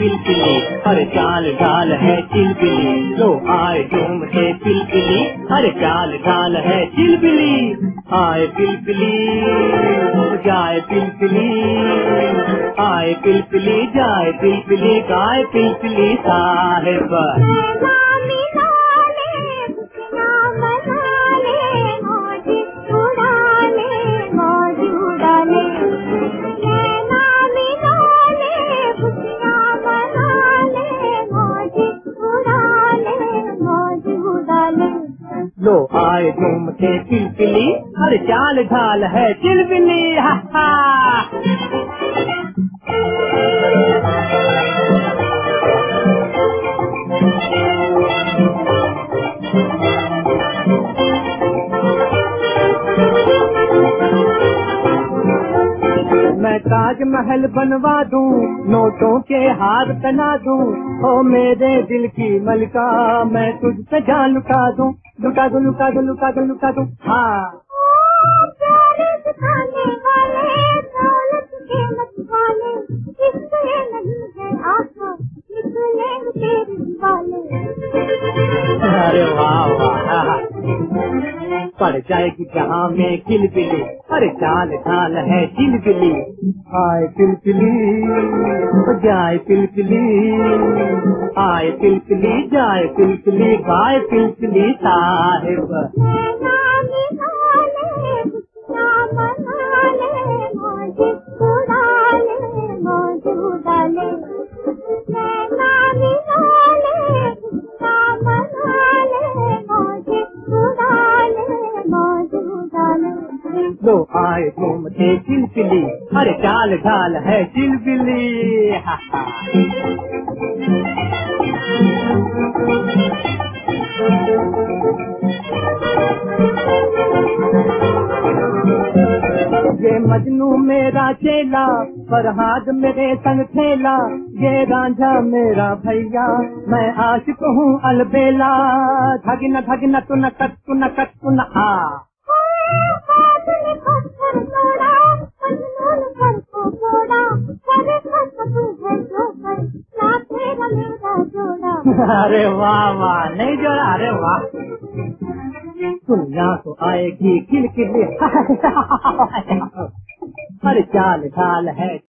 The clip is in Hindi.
पिलपिली, हर चाल ढाल है चिलबिली। लो आए झूमते पिलपिली, हर चाल ढाल है चिलबिली। आए पिलपिली जाए पिलपिली, आए पिलपिली जाए पिलपिली, गाए पिलपिली साहिब। लो आए झूमते पिलपिली, हर चाल ढाल है चिलबिली। हा हा मैं ताजमहल बनवा दूं, नोटों के हार पहना दूं, ओ मेरे दिल की मलिका मैं तुझ पे जान लुटा दूं, लुटा दूं लुटा दूं लुटा दूं लुटा दूं। हाँ अरे वाह वाह, पड़ जाएगी जहाँ में किलबिली, हर चाल ढाल है चिलबिली। आए पिलपिली जाए पिलपिली, आए पिलपिली जाए पिलपिली, गाए पिलपिली साहिब। लो आए घूमते चिलबिली, हर चाल ढाल है चिलबिली। हा हा ये मजनू मेरा चेला, फरहाद मेरे संग खेला, ये रांझा मेरा भैया मैं आशिक हूँ अलबेला। धगना धगना तू न कट तू न कट तू न आ। अरे वाह वाह, नहीं जोड़ा, अरे वाह। दुनिया तो आएगी किलकिली, हर चाल ढाल है